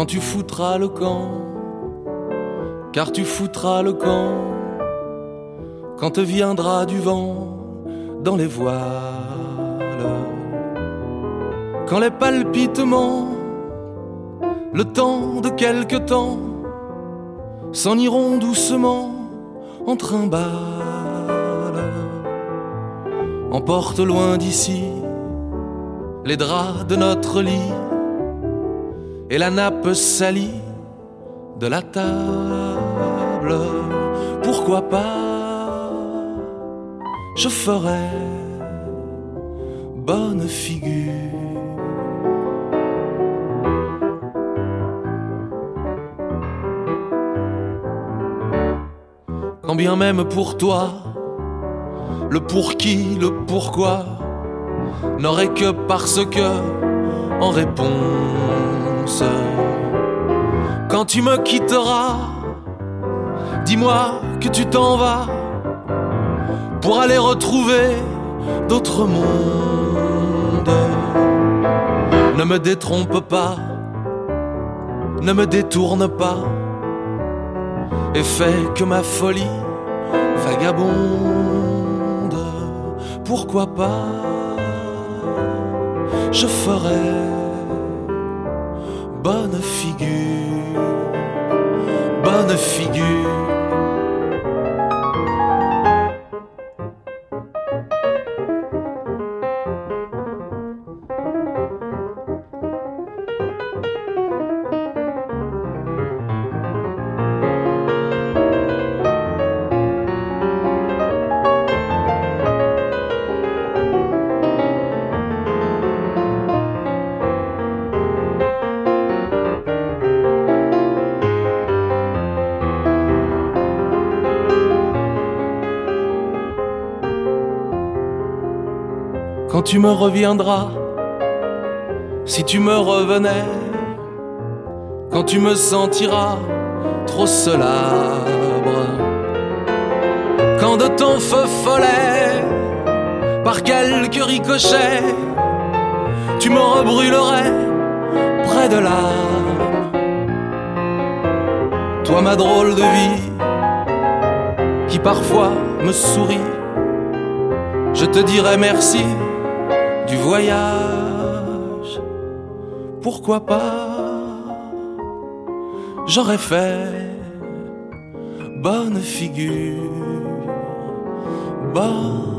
quand tu foutras le camp, car tu foutras le camp quand te viendra du vent dans les voiles, quand les palpitements, le temps de quelque temps, s'en iront doucement en trimballe. Emporte loin d'ici les draps de notre lit et la nappe salie de la table. Pourquoi pas, je ferai bonne figure. Quand bien même pour toi, le pour qui, le pourquoi, n'aurait que parce que en réponse. Quand tu me quitteras, dis-moi que tu t'en vas pour aller retrouver d'autres mondes. Ne me détrompe pas, ne me détourne pas, et fais que ma folie vagabonde. Pourquoi pas, je ferai bonne figure, bonne figure. Quand tu me reviendras, si tu me revenais, quand tu me sentiras trop celabre, quand de ton feu follet, par quelques ricochets, tu me rebrûlerais près de l'âme. Toi ma drôle de vie, qui parfois me sourit, je te dirai merci du voyage. Pourquoi pas, j'aurais fait bonne figure, bonne